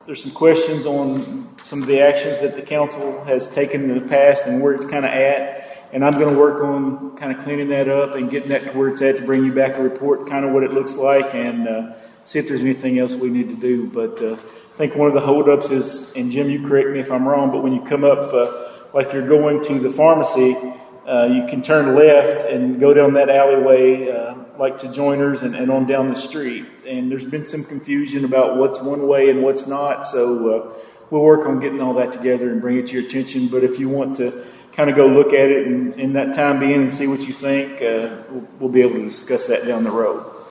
there's some questions on some of the actions that the council has taken in the past and where it's kind of at. And I'm going to work on kind of cleaning that up and getting that to where it's at to bring you back a report, kind of what it looks like, and see if there's anything else we need to do. But I think one of the holdups is, and Jim, you correct me if I'm wrong, but when you come up, like you're going to the pharmacy, you can turn left and go down that alleyway, like to Joiners and on down the street. And there's been some confusion about what's one way and what's not. So we'll work on getting all that together and bring it to your attention. But if you want to kind of go look at it and in that time being and see what you think, we'll be able to discuss that down the road.